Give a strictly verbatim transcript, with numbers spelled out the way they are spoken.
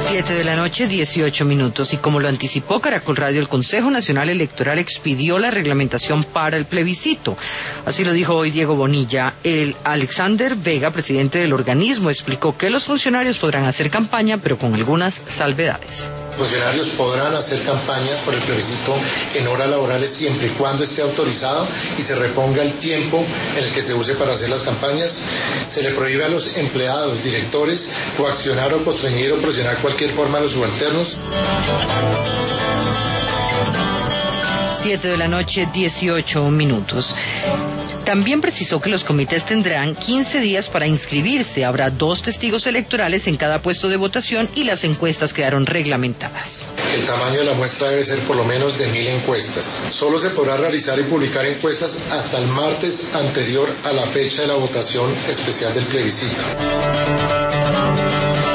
Siete de la noche, dieciocho minutos. Y como lo anticipó Caracol Radio, el Consejo Nacional Electoral expidió la reglamentación para el plebiscito. Así lo dijo hoy Diego Bonilla. El Alexander Vega, presidente del organismo, explicó que los funcionarios podrán hacer campaña, pero con algunas salvedades. Los funcionarios podrán hacer campaña por el plebiscito en horas laborales siempre y cuando esté autorizado y se reponga el tiempo en el que se use para hacer las campañas. Se le prohíbe a los empleados, directores, coaccionar o constreñir o presionar cualquier forma a los subalternos. Siete de la noche, dieciocho minutos. También precisó que los comités tendrán quince días para inscribirse. Habrá dos testigos electorales en cada puesto de votación y las encuestas quedaron reglamentadas. El tamaño de la muestra debe ser por lo menos de mil encuestas. Solo se podrá realizar y publicar encuestas hasta el martes anterior a la fecha de la votación especial del plebiscito.